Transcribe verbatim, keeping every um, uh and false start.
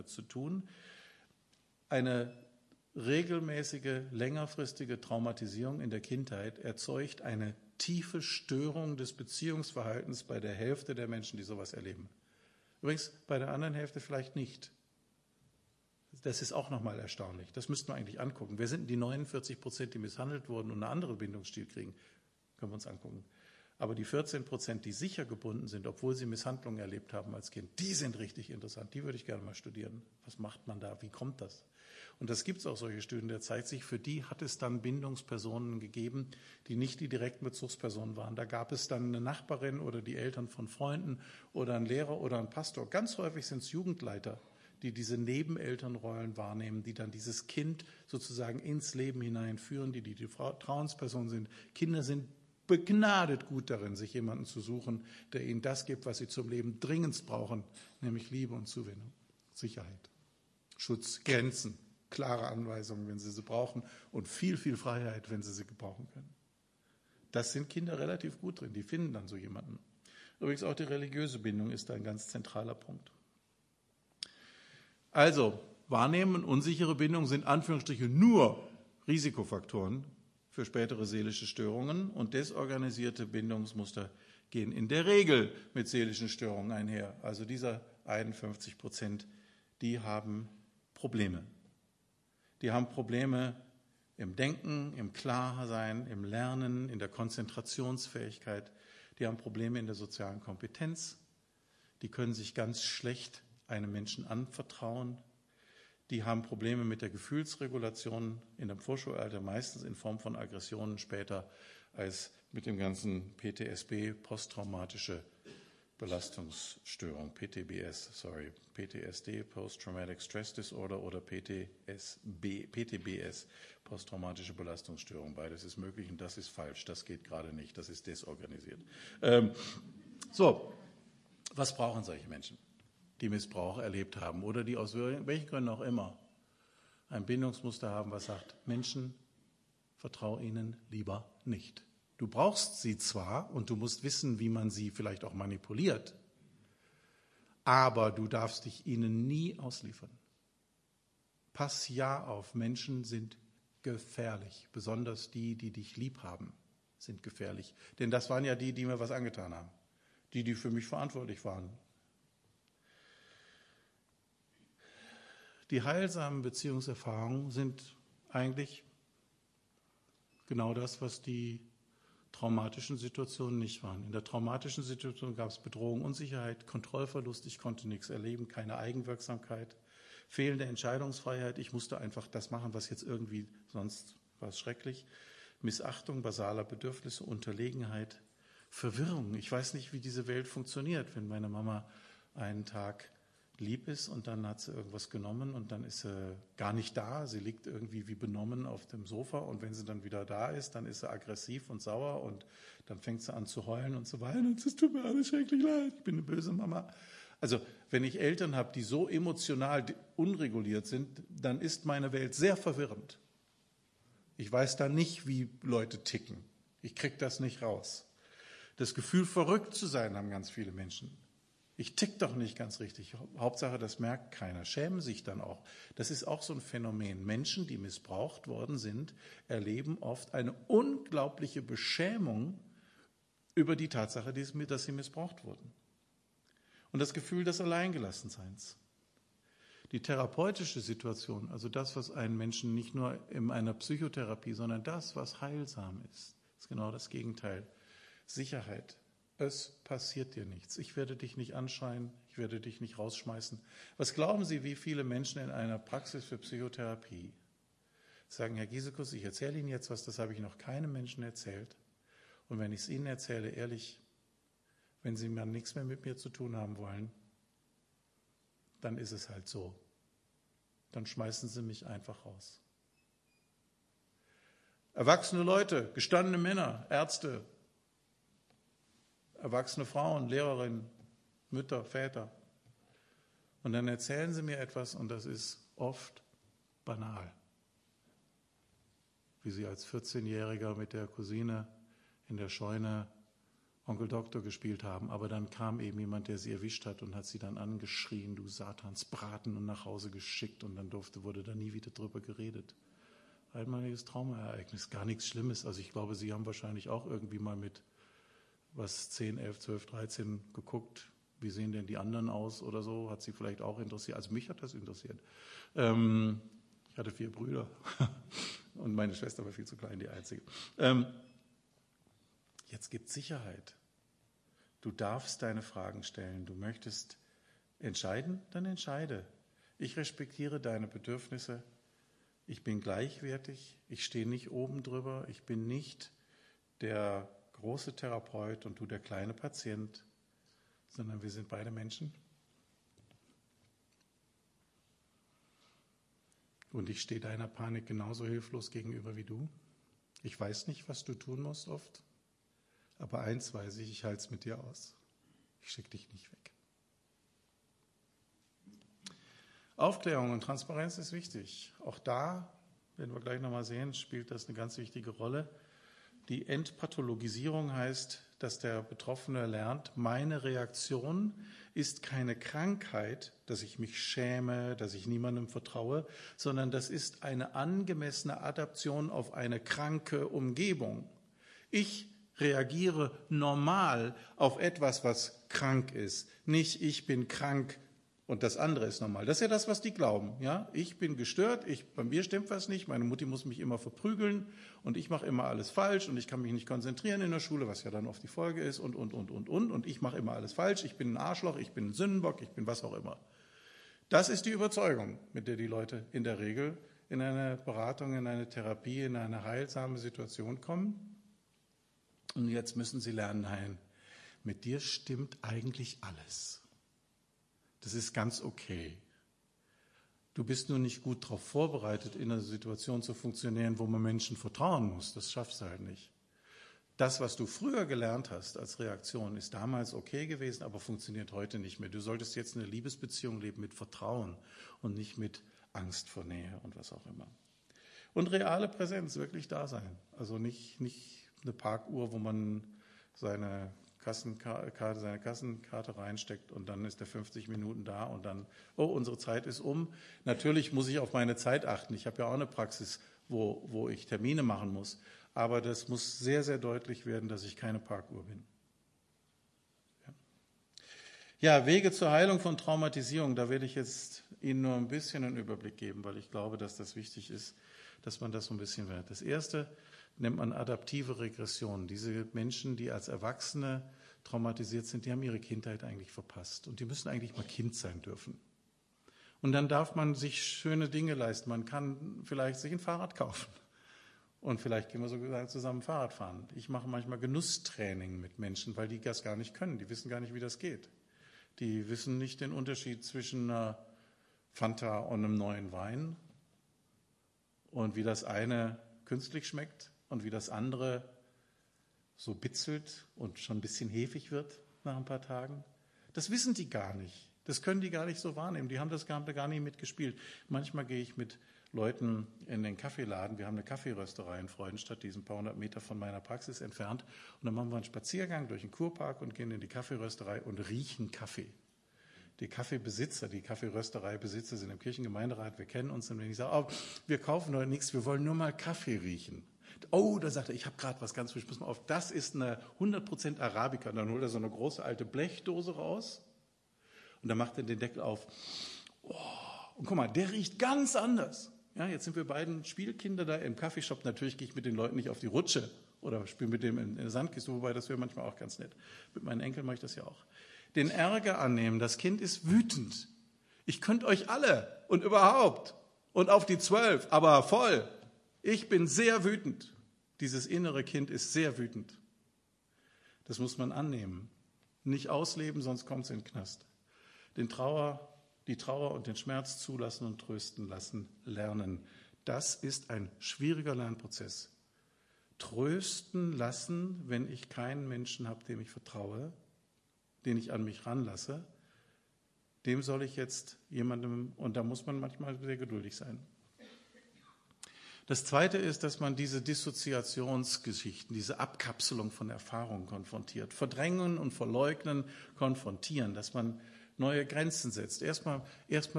zu tun. Eine regelmäßige, längerfristige Traumatisierung in der Kindheit erzeugt eine tiefe Störung des Beziehungsverhaltens bei der Hälfte der Menschen, die sowas erleben. Übrigens bei der anderen Hälfte vielleicht nicht. Das ist auch nochmal erstaunlich. Das müssten wir eigentlich angucken. Wer sind denn die neunundvierzig Prozent, die misshandelt wurden und einen anderen Bindungsstil kriegen? Können wir uns angucken. Aber die vierzehn Prozent, die sicher gebunden sind, obwohl sie Misshandlungen erlebt haben als Kind, die sind richtig interessant. Die würde ich gerne mal studieren. Was macht man da? Wie kommt das? Und das gibt es auch, solche Studien, der zeigt sich, für die hat es dann Bindungspersonen gegeben, die nicht die direkten Bezugspersonen waren. Da gab es dann eine Nachbarin oder die Eltern von Freunden oder einen Lehrer oder einen Pastor. Ganz häufig sind es Jugendleiter, die diese Nebenelternrollen wahrnehmen, die dann dieses Kind sozusagen ins Leben hineinführen, die die, die Vertrauenspersonen sind. Kinder sind begnadet gut darin, sich jemanden zu suchen, der ihnen das gibt, was sie zum Leben dringend brauchen, nämlich Liebe und Zuwendung, Sicherheit, Schutz, Grenzen, klare Anweisungen, wenn sie sie brauchen und viel, viel Freiheit, wenn sie sie gebrauchen können. Das sind Kinder relativ gut drin, die finden dann so jemanden. Übrigens auch die religiöse Bindung ist da ein ganz zentraler Punkt. Also, Wahrnehmen und unsichere Bindung sind Anführungsstriche nur Risikofaktoren für spätere seelische Störungen und desorganisierte Bindungsmuster gehen in der Regel mit seelischen Störungen einher. Also dieser einundfünfzig Prozent, die haben Probleme. Die haben Probleme im Denken, im Klarsein, im Lernen, in der Konzentrationsfähigkeit. Die haben Probleme in der sozialen Kompetenz. Die können sich ganz schlecht einem Menschen anvertrauen. Die haben Probleme mit der Gefühlsregulation in dem Vorschulalter, meistens in Form von Aggressionen, später als mit dem ganzen P T S B, posttraumatische Belastungsstörung, P T B S, sorry, P T S D, Post-Traumatic Stress Disorder oder P T S B, P T B S, posttraumatische Belastungsstörung. Beides ist möglich und das ist falsch, das geht gerade nicht, das ist desorganisiert. Ähm, so, was brauchen solche Menschen, die Missbrauch erlebt haben oder die aus welchen Gründen auch immer ein Bindungsmuster haben, was sagt, Menschen, vertrau ihnen lieber nicht. Du brauchst sie zwar und du musst wissen, wie man sie vielleicht auch manipuliert, aber du darfst dich ihnen nie ausliefern. Pass ja auf, Menschen sind gefährlich, besonders die, die dich lieb haben, sind gefährlich. Denn das waren ja die, die mir was angetan haben, die, die für mich verantwortlich waren. Die heilsamen Beziehungserfahrungen sind eigentlich genau das, was die traumatischen Situationen nicht waren. In der traumatischen Situation gab es Bedrohung, Unsicherheit, Kontrollverlust, ich konnte nichts erleben, keine Eigenwirksamkeit, fehlende Entscheidungsfreiheit, ich musste einfach das machen, was jetzt irgendwie, sonst war es schrecklich, Missachtung basaler Bedürfnisse, Unterlegenheit, Verwirrung. Ich weiß nicht, wie diese Welt funktioniert, wenn meine Mama einen Tag lieb ist und dann hat sie irgendwas genommen und dann ist sie gar nicht da. Sie liegt irgendwie wie benommen auf dem Sofa und wenn sie dann wieder da ist, dann ist sie aggressiv und sauer und dann fängt sie an zu heulen und zu weinen und es tut mir alles schrecklich leid, ich bin eine böse Mama. Also wenn ich Eltern habe, die so emotional unreguliert sind, dann ist meine Welt sehr verwirrend. Ich weiß da nicht, wie Leute ticken. Ich kriege das nicht raus. Das Gefühl, verrückt zu sein, haben ganz viele Menschen. Ich tick doch nicht ganz richtig. Hauptsache, das merkt keiner. Schämen sich dann auch. Das ist auch so ein Phänomen. Menschen, die missbraucht worden sind, erleben oft eine unglaubliche Beschämung über die Tatsache, dass sie missbraucht wurden. Und das Gefühl des Alleingelassenseins. Die therapeutische Situation, also das, was einen Menschen nicht nur in einer Psychotherapie, sondern das, was heilsam ist, ist genau das Gegenteil. Sicherheit. Es passiert dir nichts. Ich werde dich nicht anschreien, ich werde dich nicht rausschmeißen. Was glauben Sie, wie viele Menschen in einer Praxis für Psychotherapie sagen, Herr Giesekus, ich erzähle Ihnen jetzt was, das habe ich noch keinem Menschen erzählt. Und wenn ich es Ihnen erzähle, ehrlich, wenn Sie mal nichts mehr mit mir zu tun haben wollen, dann ist es halt so. Dann schmeißen Sie mich einfach raus. Erwachsene Leute, gestandene Männer, Ärzte, erwachsene Frauen, Lehrerinnen, Mütter, Väter. Und dann erzählen sie mir etwas und das ist oft banal. Wie sie als vierzehnjähriger mit der Cousine in der Scheune Onkel Doktor gespielt haben, aber dann kam eben jemand, der sie erwischt hat und hat sie dann angeschrien, du Satansbraten, und nach Hause geschickt, und dann durfte, wurde da nie wieder drüber geredet. Einmaliges Traumaereignis, gar nichts Schlimmes. Also ich glaube, Sie haben wahrscheinlich auch irgendwie mal mit was zehn, elf, zwölf, dreizehn geguckt, wie sehen denn die anderen aus oder so, hat Sie vielleicht auch interessiert. Also mich hat das interessiert. Ähm, ich hatte vier Brüder und meine Schwester war viel zu klein, die einzige. Ähm, jetzt gibt es Sicherheit. Du darfst deine Fragen stellen. Du möchtest entscheiden, dann entscheide. Ich respektiere deine Bedürfnisse. Ich bin gleichwertig. Ich stehe nicht oben drüber. Ich bin nicht der große Therapeut und du der kleine Patient, sondern wir sind beide Menschen. Und ich stehe deiner Panik genauso hilflos gegenüber wie du. Ich weiß nicht, was du tun musst oft, aber eins weiß ich, ich halte es mit dir aus. Ich schicke dich nicht weg. Aufklärung und Transparenz ist wichtig. Auch da, werden wir gleich nochmal sehen, spielt das eine ganz wichtige Rolle. Die Entpathologisierung heißt, dass der Betroffene lernt, meine Reaktion ist keine Krankheit, dass ich mich schäme, dass ich niemandem vertraue, sondern das ist eine angemessene Adaption auf eine kranke Umgebung. Ich reagiere normal auf etwas, was krank ist. Nicht, ich bin krank und das andere ist normal. Das ist ja das, was die glauben. Ja? Ich bin gestört, ich, bei mir stimmt was nicht, meine Mutti muss mich immer verprügeln und ich mache immer alles falsch und ich kann mich nicht konzentrieren in der Schule, was ja dann oft die Folge ist und, und, und, und, und. Und ich mache immer alles falsch, ich bin ein Arschloch, ich bin ein Sündenbock, ich bin was auch immer. Das ist die Überzeugung, mit der die Leute in der Regel in eine Beratung, in eine Therapie, in eine heilsame Situation kommen. Und jetzt müssen sie lernen, nein, mit dir stimmt eigentlich alles. Das ist ganz okay. Du bist nur nicht gut darauf vorbereitet, in einer Situation zu funktionieren, wo man Menschen vertrauen muss. Das schaffst du halt nicht. Das, was du früher gelernt hast als Reaktion, ist damals okay gewesen, aber funktioniert heute nicht mehr. Du solltest jetzt eine Liebesbeziehung leben mit Vertrauen und nicht mit Angst vor Nähe und was auch immer. Und reale Präsenz, wirklich da sein. Also nicht, nicht eine Parkuhr, wo man seine Kassenkarte, seine Kassenkarte reinsteckt und dann ist der fünfzig Minuten da und dann, oh, unsere Zeit ist um. Natürlich muss ich auf meine Zeit achten. Ich habe ja auch eine Praxis, wo, wo ich Termine machen muss. Aber das muss sehr, sehr deutlich werden, dass ich keine Parkuhr bin. Ja. Ja, Wege zur Heilung von Traumatisierung. Da werde ich jetzt Ihnen nur ein bisschen einen Überblick geben, weil ich glaube, dass das wichtig ist, dass man das so ein bisschen hört. Das Erste nennt man adaptive Regression. Diese Menschen, die als Erwachsene traumatisiert sind, die haben ihre Kindheit eigentlich verpasst. Und die müssen eigentlich mal Kind sein dürfen. Und dann darf man sich schöne Dinge leisten. Man kann vielleicht sich ein Fahrrad kaufen. Und vielleicht gehen wir sogar zusammen Fahrrad fahren. Ich mache manchmal Genusstraining mit Menschen, weil die das gar nicht können. Die wissen gar nicht, wie das geht. Die wissen nicht den Unterschied zwischen einer Fanta und einem neuen Wein und wie das eine künstlich schmeckt und wie das andere so bitzelt und schon ein bisschen hefig wird nach ein paar Tagen. Das wissen die gar nicht. Das können die gar nicht so wahrnehmen. Die haben das gar, gar nicht mitgespielt. Manchmal gehe ich mit Leuten in den Kaffeeladen. Wir haben eine Kaffeerösterei in Freudenstadt, die ist ein paar hundert Meter von meiner Praxis entfernt. Und dann machen wir einen Spaziergang durch den Kurpark und gehen in die Kaffeerösterei und riechen Kaffee. Die Kaffeebesitzer, die Kaffeeröstereibesitzer sind im Kirchengemeinderat, wir kennen uns. Und wenn ich sage, oh, wir kaufen heute nichts, wir wollen nur mal Kaffee riechen. Oh, da sagt er, ich habe gerade was ganz frisch, pass mal auf, das ist eine hundert Prozent Arabica. Und dann holt er so eine große alte Blechdose raus und dann macht er den Deckel auf. Oh, und guck mal, der riecht ganz anders. Ja, jetzt sind wir beiden Spielkinder da im Kaffeeshop. Natürlich gehe ich mit den Leuten nicht auf die Rutsche oder spiele mit dem in der Sandkiste, wobei das wäre manchmal auch ganz nett. Mit meinen Enkeln mache ich das ja auch. Den Ärger annehmen, das Kind ist wütend. Ich könnte euch alle und überhaupt und auf die zwölf, aber voll. Ich bin sehr wütend. Dieses innere Kind ist sehr wütend. Das muss man annehmen. Nicht ausleben, sonst kommt es in den Knast. Den Trauer, die Trauer und den Schmerz zulassen und trösten lassen, lernen. Das ist ein schwieriger Lernprozess. Trösten lassen, wenn ich keinen Menschen habe, dem ich vertraue, den ich an mich ranlasse, dem soll ich jetzt jemandem, und da muss man manchmal sehr geduldig sein. Das Zweite ist, dass man diese Dissoziationsgeschichten, diese Abkapselung von Erfahrungen konfrontiert. Verdrängen und verleugnen, konfrontieren, dass man neue Grenzen setzt. Erstmal, erstmal